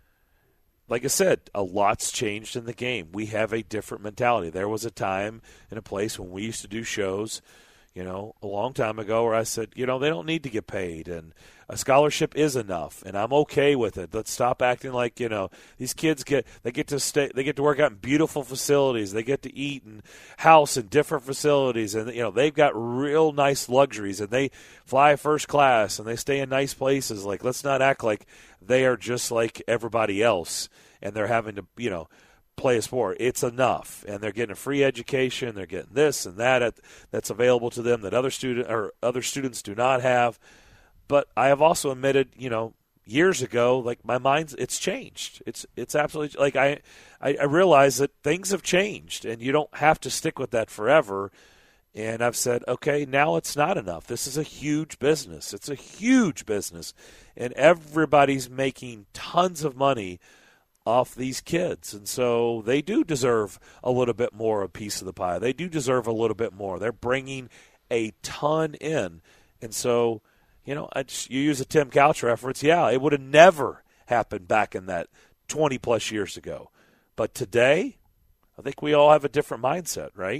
C: Like I said, a lot's changed in the game. We have a different mentality. There was a time and a place when we used to do shows, you know, a long time ago where I said, you know, they don't need to get paid and a scholarship is enough and I'm okay with it. Let's stop acting like, you know, these kids get they get to stay they get to work out in beautiful facilities. They get to eat and house in different facilities and you know, they've got real nice luxuries and they fly first class and they stay in nice places. Like let's not act like they are just like everybody else and they're having to, you know, play a sport. It's enough, and they're getting a free education. They're getting this and that at, that's available to them that other student or other students do not have. But I have also admitted, you know, years ago, like my mind's it's changed. It's it's absolutely like I I, I realize that things have changed, and you don't have to stick with that forever. And I've said, okay, now it's not enough. This is a huge business. It's a huge business, and everybody's making tons of money off these kids. And so they do deserve a little bit more a piece of the pie. They do deserve a little bit more. They're bringing a ton in. And so, you know, I just, you use a Tim Couch reference. Yeah, it would have never happened back in that twenty-plus years ago. But today, I think we all have a different mindset, right?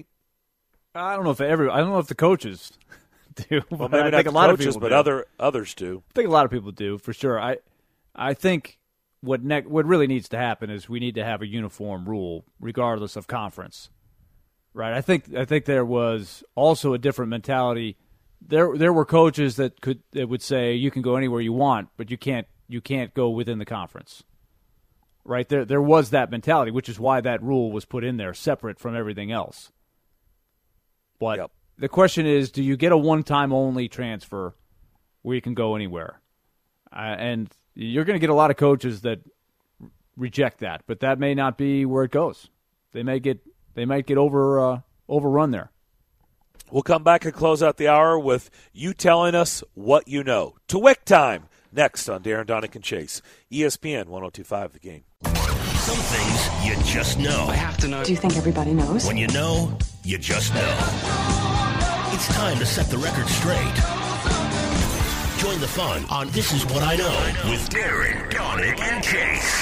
E: I don't know if every. I don't know if the coaches do.
C: Well, maybe
E: I
C: not
E: think
C: the
E: a lot
C: coaches,
E: of people
C: but
E: do.
C: other others do.
E: I think a lot of people do for sure. I, I think what ne- what really needs to happen is we need to have a uniform rule, regardless of conference, right? I think I think there was also a different mentality. There there were coaches that could that would say you can go anywhere you want, but you can't you can't go within the conference. Right there, there was that mentality, which is why that rule was put in there, separate from everything else. But
C: yep.
E: The question is, do you get a one-time only transfer where you can go anywhere? Uh, and you're going to get a lot of coaches that reject that, but that may not be where it goes. They may get they might get over uh, overrun there.
C: We'll come back and close out the hour with you telling us what you know. To Wick time next on Darren, Donick, and Chase, E S P N one oh two point five The Game.
F: Some things you just know.
G: I have to know. Do you think everybody knows?
F: When you know, you just know. It's time to set the record straight. Join the fun on This Is What I Know with Darren, Donick, and Chase.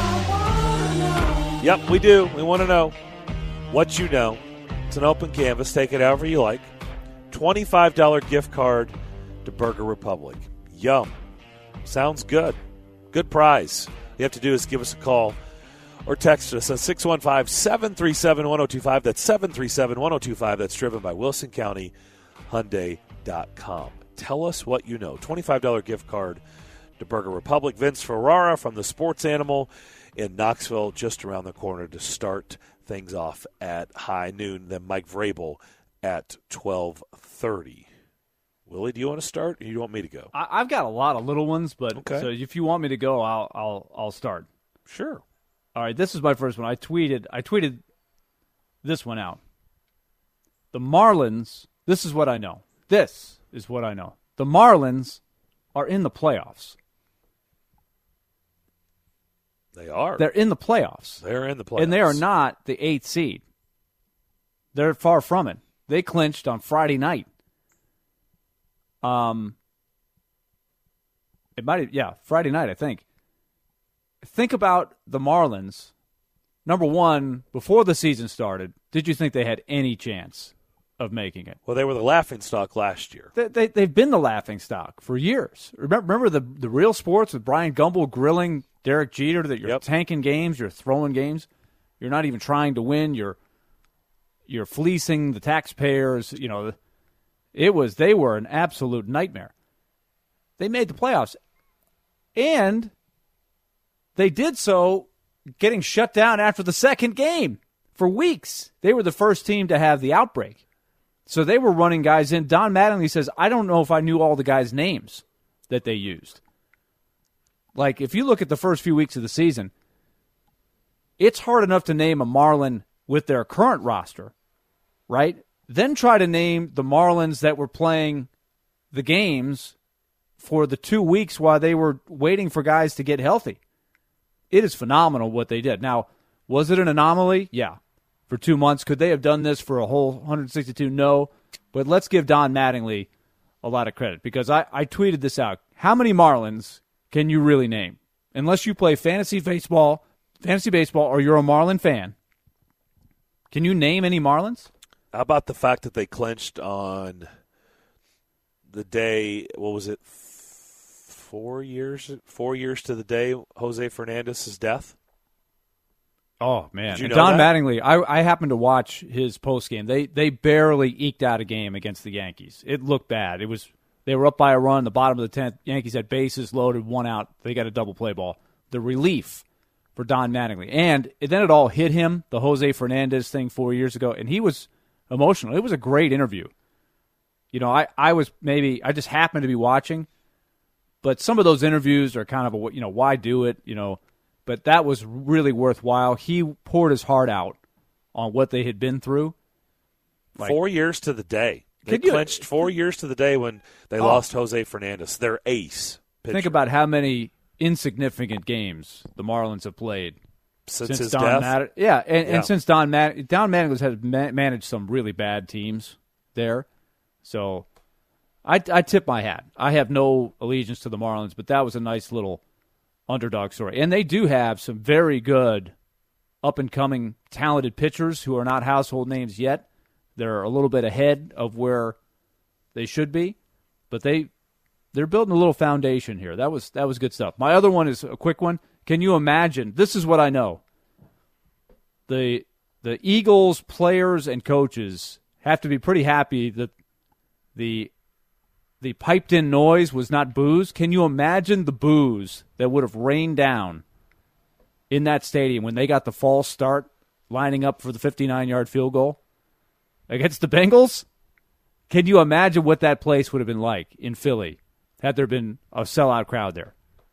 C: Yep, we do. We want to know what you know. It's an open canvas. Take it however you like. twenty-five dollars gift card to Burger Republic. Yum. Sounds good. Good prize. All you have to do is give us a call or text us at six one five, seven three seven, one oh two five. That's seven three seven, one oh two five. That's driven by Wilson County Hyundai dot com. Tell us what you know. twenty-five dollars gift card to Burger Republic. Vince Ferrara from the Sports Animal in Knoxville, just around the corner to start things off at high noon. Then Mike Vrabel at twelve thirty. Willie, do you want to start or do you want me to go?
E: I, I've got a lot of little ones, but
C: okay.
E: So if you want me to go, I'll I'll I'll start.
C: Sure.
E: All right, this is my first one. I tweeted I tweeted this one out. The Marlins, this is what I know. This is what I know. The Marlins are in the playoffs.
C: They are.
E: They're in the playoffs.
C: They're in the playoffs.
E: And they are not the eighth seed. They're far from it. They clinched on Friday night. Um, it might, yeah, Friday night, I think. Think about the Marlins. Number one, before the season started, did you think they had any chance of making it.
C: Well, they were the laughingstock last year.
E: They, they, they've been the laughingstock for years. Remember, remember the, the Real Sports with Brian Gumbel grilling Derek Jeter that you're
C: Yep.
E: tanking games, you're throwing games, you're not even trying to win, you're you're fleecing the taxpayers. You know, it was they were an absolute nightmare. They made the playoffs, and they did so getting shut down after the second game for weeks. They were the first team to have the outbreak. So they were running guys in. Don Mattingly says, I don't know if I knew all the guys' names that they used. Like, if you look at the first few weeks of the season, it's hard enough to name a Marlin with their current roster, right? Then try to name the Marlins that were playing the games for the two weeks while they were waiting for guys to get healthy. It is phenomenal what they did. Now, was it an anomaly? Yeah. For two months. Could they have done this for a whole one hundred sixty-two? No. But let's give Don Mattingly a lot of credit because I, I tweeted this out. How many Marlins can you really name? Unless you play fantasy baseball, fantasy baseball, or you're a Marlin fan, can you name any Marlins?
C: How about the fact that they clinched on the day, what was it, four years, four years to the day Jose Fernandez's death?
E: Oh, man.
C: Did you
E: And
C: know
E: Don
C: that?
E: Mattingly, I, I happened to watch his postgame. They they barely eked out a game against the Yankees. It looked bad. It was They were up by a run, the bottom of the tenth. Yankees had bases loaded, one out. They got a double play ball. The relief for Don Mattingly. And then it all hit him, the Jose Fernandez thing four years ago, and he was emotional. It was a great interview. You know, I, I was maybe, I just happened to be watching, but some of those interviews are kind of a, you know, why do it, you know, but that was really worthwhile. He poured his heart out on what they had been through. Like,
C: four years to the day. They
E: Could you-
C: clinched four years to the day when they
E: Oh.
C: lost Jose Fernandez, their ace pitcher.
E: Think about how many insignificant games the Marlins have played
C: since,
E: since
C: his
E: Don
C: death.
E: Matt- yeah, and,
C: Yeah.
E: and since Don Matt- Don Mattingly has ma- managed some really bad teams there. So I, I tip my hat. I have no allegiance to the Marlins, but that was a nice little underdog story. And they do have some very good up-and-coming talented pitchers who are not household names yet. They're a little bit ahead of where they should be, but they they're building a little foundation here. That was that was good stuff. My other one is a quick one. Can you imagine? This is what I know. The the Eagles players and coaches have to be pretty happy that the the piped in noise was not booze. Can you imagine the booze that would have rained down in that stadium when they got the false start lining up for the fifty-nine-yard field goal against the Bengals? Can you imagine what that place would have been like in Philly had there been a sellout crowd there?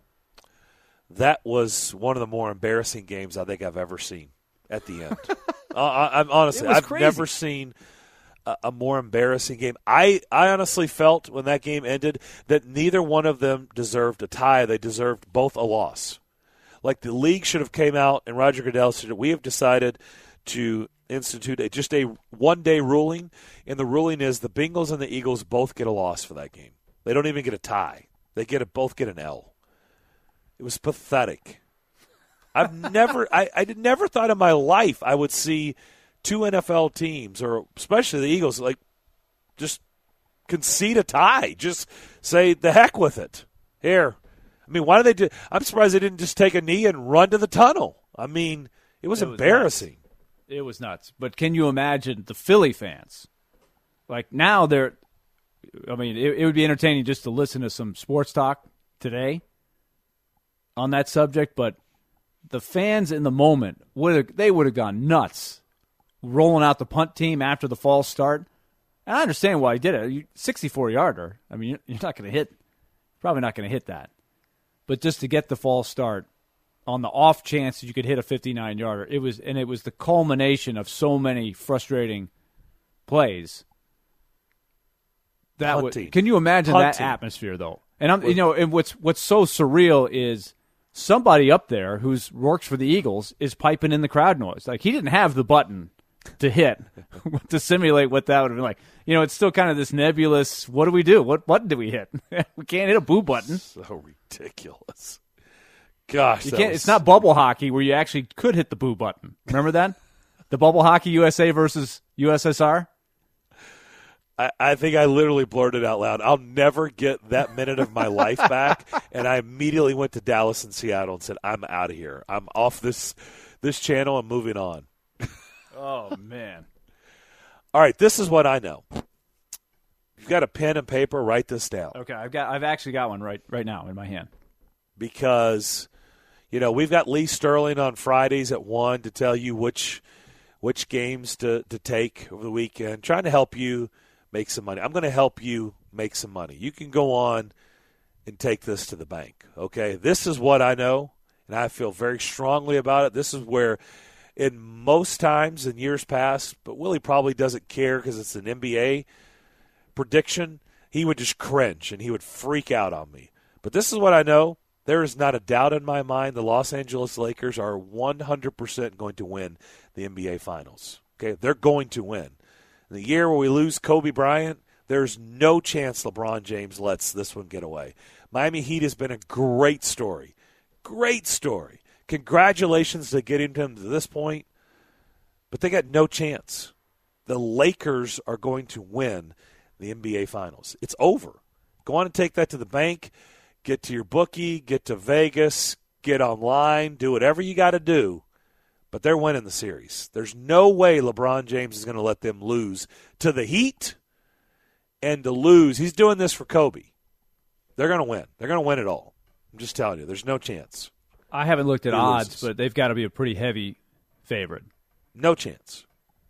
C: That was one of the more embarrassing games I think I've ever seen at the end. uh, I, I'm honestly,
E: It was
C: I've
E: crazy.
C: never seen a, a more embarrassing game. I, I honestly felt when that game ended that neither one of them deserved a tie. They deserved both a loss. Like the league should have came out and Roger Goodell said, we have decided to institute a, just a one-day ruling, and the ruling is the Bengals and the Eagles both get a loss for that game. They don't even get a tie. They get a, both get an L. It was pathetic. I've never, I, I never thought in my life I would see two N F L teams, or especially the Eagles, like just concede a tie. Just say the heck with it. Here, I mean, why did they do? I'm surprised they didn't just take a knee and run to the tunnel. I mean, it was
E: It was
C: embarrassing.
E: It was nuts. But can you imagine the Philly fans? Like now they're, I mean, it, it would be entertaining just to listen to some sports talk today on that subject, but the fans in the moment, would have, they would have gone nuts rolling out the punt team after the false start. And I understand why he did it. sixty-four-yarder. I mean, you're, you're not going to hit, probably not going to hit that. But just to get the false start on the off chance that you could hit a fifty-nine-yarder, it was, and it was the culmination of so many frustrating plays. That would,
C: Punting.
E: can you imagine
C: Punting.
E: that atmosphere though? And I'm, you know, and what's what's so surreal is somebody up there who's works for the Eagles is piping in the crowd noise. Like he didn't have the button to hit to simulate what that would have been like. You know, it's still kind of this nebulous. What do we do? What button do we hit? We can't hit a boo button.
C: So ridiculous. Gosh,
E: You
C: that
E: can't.
C: was-
E: It's not bubble hockey where you actually could hit the boo button. Remember that? The bubble hockey U S A versus U S S R.
C: I, I think I literally blurted out loud, I'll never get that minute of my life back. And I immediately went to Dallas and Seattle and said, I'm out of here. I'm off this this channel and moving on.
E: Oh, man.
C: All right, this is what I know. You've got a pen and paper, write this down.
E: Okay, I've got I've actually got one right right now in my hand.
C: Because, you know, we've got Lee Sterling on Fridays at one to tell you which which games to, to take over the weekend, trying to help you make some money. I'm going to help you make some money. You can go on and take this to the bank, okay? This is what I know, and I feel very strongly about it. This is where in most times in years past, but Willie probably doesn't care because it's an N B A prediction, he would just cringe and he would freak out on me. But this is what I know. There is not a doubt in my mind the Los Angeles Lakers are one hundred percent going to win the N B A Finals. Okay, they're going to win. In the year where we lose Kobe Bryant, there's no chance LeBron James lets this one get away. Miami Heat has been a great story. Great story. Congratulations to getting them to this point, but they got no chance. The Lakers are going to win the N B A Finals. It's over. Go on and take that to the bank. Get to your bookie. Get to Vegas. Get online. Do whatever you got to do. But they're winning the series. There's no way LeBron James is going to let them lose to the Heat and to lose. He's doing this for Kobe. They're going to win. They're going to win it all. I'm just telling you. There's no chance.
E: I haven't looked at
C: Who
E: odds,
C: loses?
E: but they've got to be a pretty heavy favorite.
C: No chance.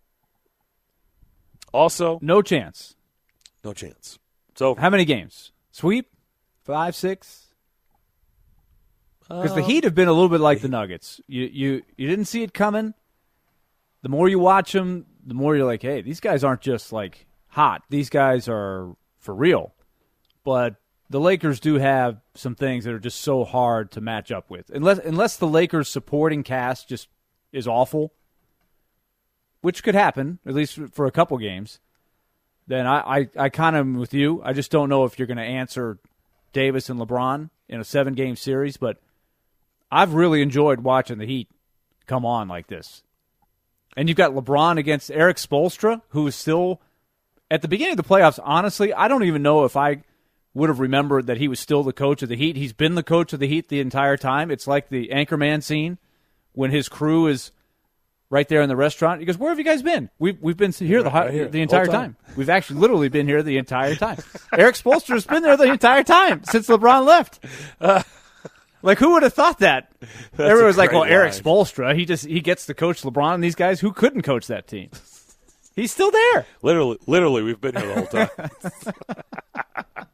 C: Also,
E: No chance.
C: no chance. So
E: How many games? Sweep? Five, six? Because the
C: Um,
E: Heat have been a little bit like the Nuggets. You you you didn't see it coming. The more you watch them, the more you're like, hey, these guys aren't just like hot. These guys are for real. But the Lakers do have some things that are just so hard to match up with. Unless unless the Lakers supporting cast just is awful, which could happen, at least for a couple games, then I, I, I kind of am with you. I just don't know if you're going to answer Davis and LeBron in a seven-game series, but I've really enjoyed watching the Heat come on like this. And you've got LeBron against Eric Spoelstra, who is still, at the beginning of the playoffs, honestly, I don't even know if I would have remembered that he was still the coach of the Heat. He's been the coach of the Heat the entire time. It's like the Anchorman scene when his crew is right there in the restaurant. He goes, where have you guys been? We've, we've been here, the,
C: Right here,
E: the entire
C: whole
E: time.
C: time.
E: We've actually literally been here the entire time. Eric Spoelstra's been there the entire time since LeBron left. Uh, like, who would have thought that? Everyone's like,
C: great
E: well, Eric
C: line.
E: Spoelstra, he just he gets to coach LeBron and these guys who couldn't coach that team. He's still there.
C: Literally, literally, we've been here the whole time.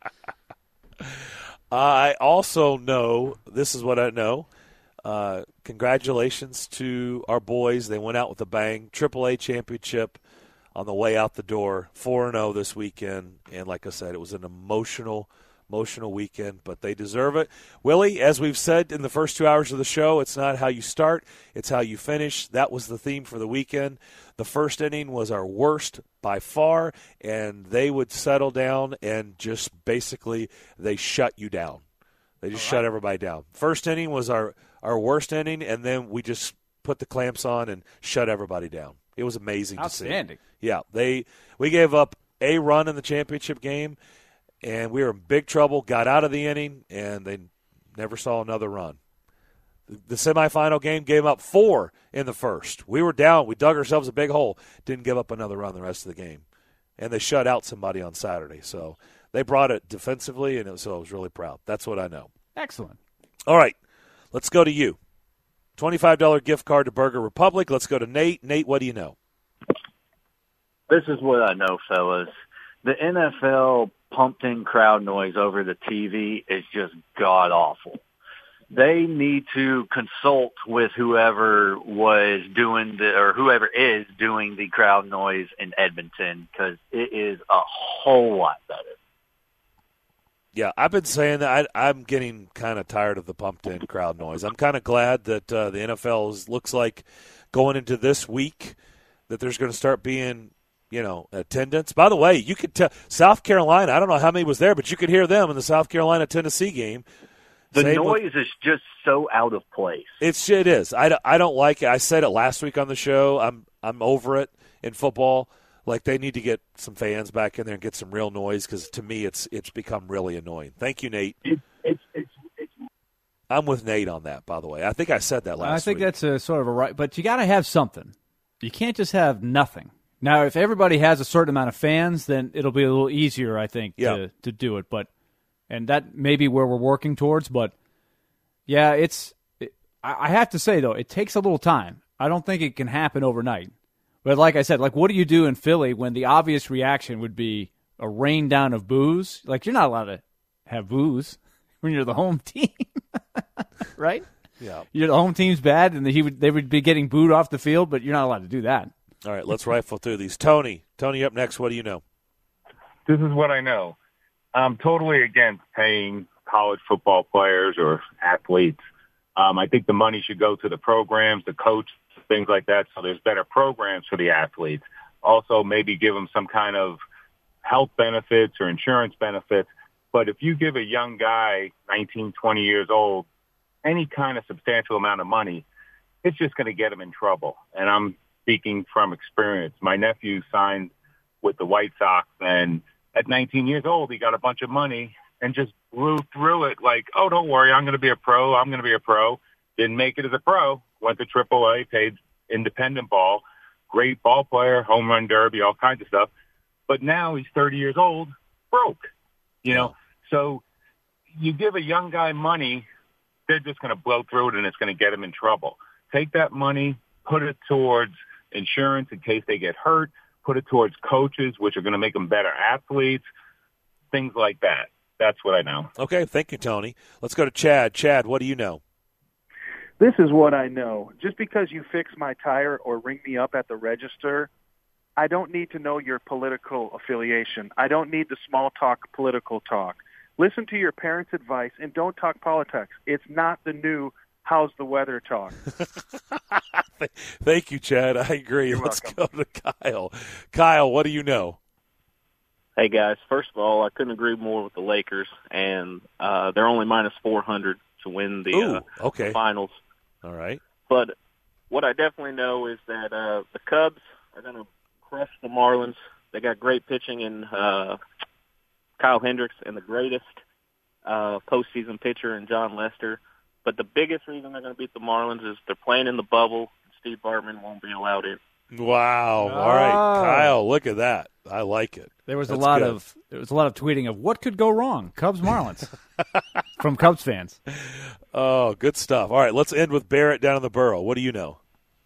C: I also know, this is what I know, uh, congratulations to our boys. They went out with a bang. Triple A championship on the way out the door. four and oh this weekend. And like I said, it was an emotional, emotional weekend, but they deserve it. Willie, as we've said in the first two hours of the show, it's not how you start, it's how you finish. That was the theme for the weekend. The first inning was our worst by far, and they would settle down and just basically they shut you down. They just shut everybody down. First inning was our, our worst inning, and then we just put the clamps on and shut everybody down. It was amazing to see.
E: Outstanding.
C: Yeah, they we gave up a run in the championship game, and we were in big trouble, got out of the inning, and they never saw another run. The semifinal game gave up four in the first. We were down. We dug ourselves a big hole. Didn't give up another run the rest of the game. And they shut out somebody on Saturday. So they brought it defensively, and it was, so I was really proud. That's what I know.
E: Excellent.
C: All right, let's go to you. twenty-five dollars gift card to Burger Republic. Let's go to Nate. Nate, what do you know?
H: This is what I know, fellas. The N F L pumped-in crowd noise over the T V is just god-awful. They need to consult with whoever was doing the, or whoever is doing the crowd noise in Edmonton, because it is a whole lot better.
C: Yeah, I've been saying that I, I'm getting kind of tired of the pumped-in crowd noise. I'm kind of glad that uh, the N F L is, looks like going into this week that there's going to start being, you know, attendance. By the way, you could tell South Carolina, I don't know how many was there, but you could hear them in the South Carolina-Tennessee game.
H: The
C: Same
H: noise
C: with,
H: is just so out of place.
C: It's it is. I, I don't like it. I said it last week on the show. I'm I'm over it in football. Like they need to get some fans back in there and get some real noise because to me it's it's become really annoying. Thank you, Nate.
I: It, it's, it's, it's,
C: I'm with Nate on that, by the way. I think I said that last
E: I think
C: week.
E: that's a sort of a right, but you got to have something. You can't just have nothing. Now, if everybody has a certain amount of fans, then it'll be a little easier, I think,
C: yeah.
E: to, to do it. But and that may be where we're working towards. But yeah, it's. It, I have to say though, it takes a little time. I don't think it can happen overnight. But like I said, like what do you do in Philly when the obvious reaction would be a rain down of boos? Like you're not allowed to have boos when you're the home team, right?
C: Yeah,
E: you're the home team's bad, and he would they would be getting booed off the field, but you're not allowed to do that.
C: All right, let's rifle through these. Tony, Tony, up next. What do you know?
I: This is what I know. I'm totally against paying college football players or athletes. Um, I think the money should go to the programs, the coaches, things like that, so there's better programs for the athletes. Also, maybe give them some kind of health benefits or insurance benefits. But if you give a young guy, nineteen, twenty years old, any kind of substantial amount of money, it's just going to get him in trouble. And I'm speaking from experience. My nephew signed with the White Sox, and at nineteen years old, he got a bunch of money and just blew through it like, oh, don't worry, I'm going to be a pro, I'm going to be a pro. Didn't make it as a pro, went to triple A, played independent ball, great ball player, home run derby, all kinds of stuff. But now he's thirty years old, broke, you know. So you give a young guy money, they're just going to blow through it, and it's going to get them in trouble. Take that money, put it towards insurance in case they get hurt, put it towards coaches, which are going to make them better athletes, things like that. That's what I know.
C: Okay, thank you, Tony. Let's go to Chad. Chad, what do you know?
J: This is what I know. Just because you fix my tire or ring me up at the register, I don't need to know your political affiliation. I don't need the small talk political talk. Listen to your parents' advice and don't talk politics. It's not the new how's the weather talk.
C: Thank you, Chad. I agree.
J: You're
C: Let's
J: welcome.
C: go to Kyle. Kyle, what do you know?
K: Hey, guys. First of all, I couldn't agree more with the Lakers, and uh, they're only minus four hundred to win the,
C: Ooh,
K: uh,
C: okay.
K: the finals.
C: All right.
K: But what I definitely know is that uh, the Cubs are going to crush the Marlins. They got great pitching in uh, Kyle Hendricks and the greatest uh, postseason pitcher in John Lester. But the biggest reason they're going to beat the Marlins is they're playing in the bubble. Steve Bartman won't be allowed in.
C: Wow. All right,
E: Oh.
C: Kyle, look at that. I like it.
E: There was
C: That's
E: a lot
C: good.
E: of there was a lot of tweeting of what could go wrong, Cubs Marlins, from Cubs fans.
C: Oh, good stuff. All right, let's end with Barrett down in the Borough. What do you know?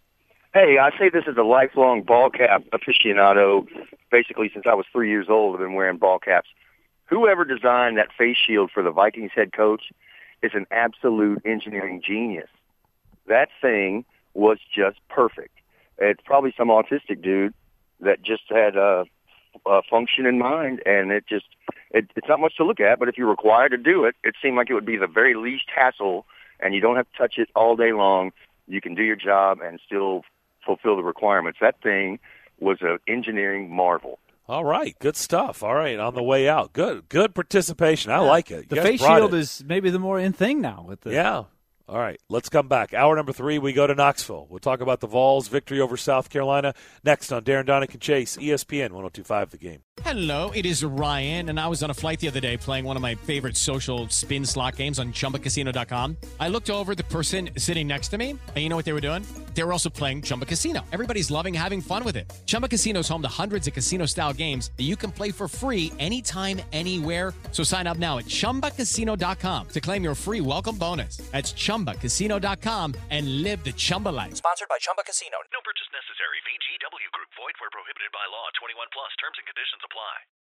L: Hey, I say this is a lifelong ball cap aficionado. Basically, since I was three years old, I've been wearing ball caps. Whoever designed that face shield for the Vikings head coach is an absolute engineering genius. That thing was just perfect. It's probably some autistic dude that just had a, a function in mind, and it just it, it's not much to look at, but if you're required to do it, it seemed like it would be the very least hassle, and you don't have to touch it all day long. You can do your job and still fulfill the requirements. That thing was an engineering marvel.
C: All right, good stuff. All right, on the way out. Good good participation. I like it.
E: The
C: You guys
E: face
C: brought
E: shield
C: it.
E: is maybe the more in thing now. With the
C: Yeah. All right, let's come back. Hour number three, we go to Knoxville. We'll talk about the Vols' victory over South Carolina next on Darren Donick and Chase, E S P N one oh two point five The Game.
M: Hello, it is Ryan, and I was on a flight the other day playing one of my favorite social spin slot games on Chumba Casino dot com. I looked over at the person sitting next to me, and you know what they were doing? They were also playing Chumba Casino. Everybody's loving having fun with it. Chumba Casino is home to hundreds of casino-style games that you can play for free anytime, anywhere. So sign up now at Chumba Casino dot com to claim your free welcome bonus. That's Chumba Casino dot com and live the Chumba life.
B: Sponsored by Chumba Casino.
F: No purchase necessary. V G W Group. Void where prohibited by law. twenty-one plus. Terms and conditions apply.